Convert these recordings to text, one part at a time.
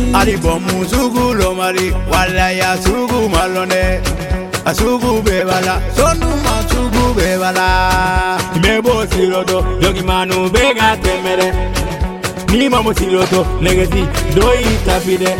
Ali bomu sugu lo mari wala ya sugu malone asugu bebala sonu ma sugu bebala mebo siloto yogi manu bega temere ni mamu siloto negesi doi tapide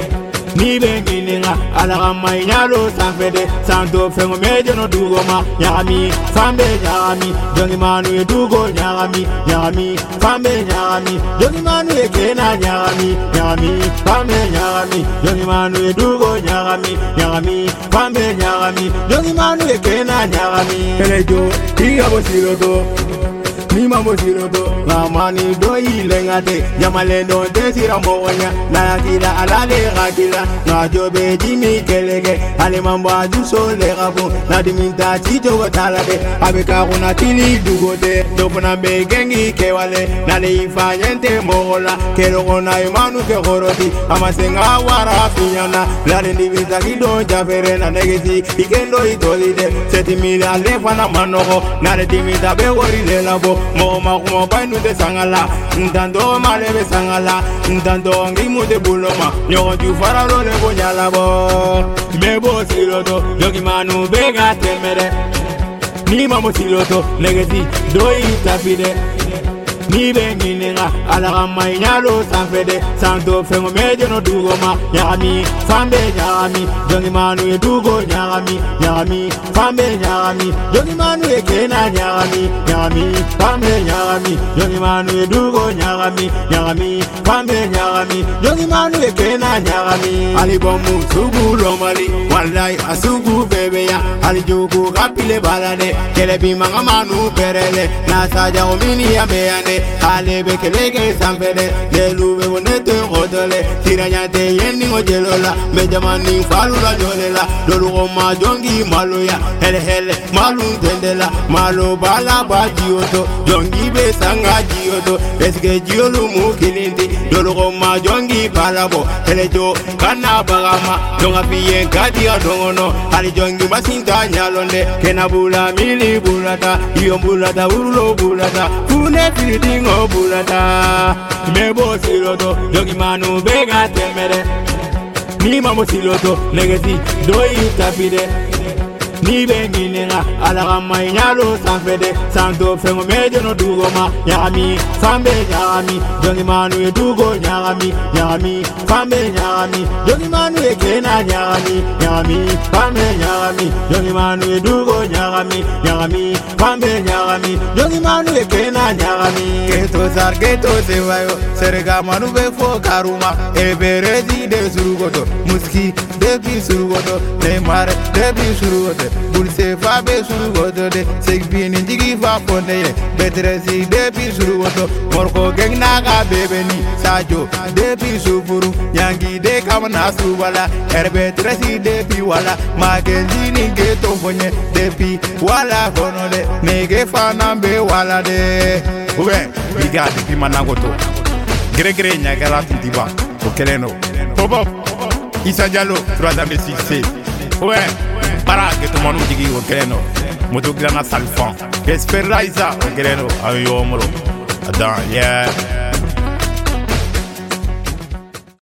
ni bengininga ala kama inyalo sanfede santo fengo mejo no dugo ma nyami fambe nyami yogi manu e dugo nyami fambe nyami yogi manu e kena nyami fambe nyami yogi manu e dugo nyami fambe nyami yogi manu e kena nyami elejo tiga bosiroto ni mambo siroto ngamani doi lengate jamale don desira monya na kila alale gakila na jobe jimi kelege ale mambo ajuso le gabu na diminta tito gotalade abeka kuna tili dugote dopona begengi kewale na le ifanyente mola kero ona imanu ke goroti amasenga wara finyana la le divisa kido jafere na negeti ikendo itolide setimila ale fana manoko na le dimita be wori le labo Moma kuma bainu de sangala ntando malebe sangala ntando ngimu de buloma nyoju faralo le bonyala bo mebo siloto yogi manu bega temere ni mamu siloto legesi doi tapide ni bengininga ala kama inyalo sanfede santo fengo mejo no dugo ma nyami fambe nyami yogi manu e dugo nyami fambe nyami yogi manu e kena nyami fambe nyami yogi manu e dugo nyami fambe nyami yogi manu e kena nyami ali bomu sugu lo mali wallahi asugu bebeya ali jugu kapile balade kele bimanga manu perele na saja omini ya beane alebe kelege sanfede lelube bonete godole tiranyate yenni ngojelola mejamani falula jolela dolu ma jongi maloya hele malu tendela malo bala bajioto jongi be sanga jioto eske jiolu mukilindi dolu ma jongi balabo jo kana bagama donga piyen kadia dongono ali jongi masinta nyalonde kenabula mili bulata yombulata urulo bulata fune fidingo bulata mebo siloto yogi manu bega temere ni mamu siloto negesi doi tapide ni bengininga ala kama inyalo sanfede santo fengo mejo no dugo ma nyami fambe nyami yogi manu e dugo nyami fambe nyami yogi manu e kena nyami fambe nyami yogi manu e dugo nyami fambe nyami yogi manu e kena nyami geto sevayo serga manu be fo karuma e berezi de surugoto muski depi surugoto neymar depi surugoto Bulse fa be surugoto de segbini jigi fa fonde betresi depi surugoto morko gegna ga bebeni sajo depi sufuru yangi de kamana subala erbetresi depi wala magenzini geto fonye depi wala konode nege fa nambe wala de ube biga depi managoto gregre nyagala tintiba okeleno pop Issa Diallo 3 ouais para que tu manu digi o greno moto grana salfan espera Issa o greno ayo moro adan yeah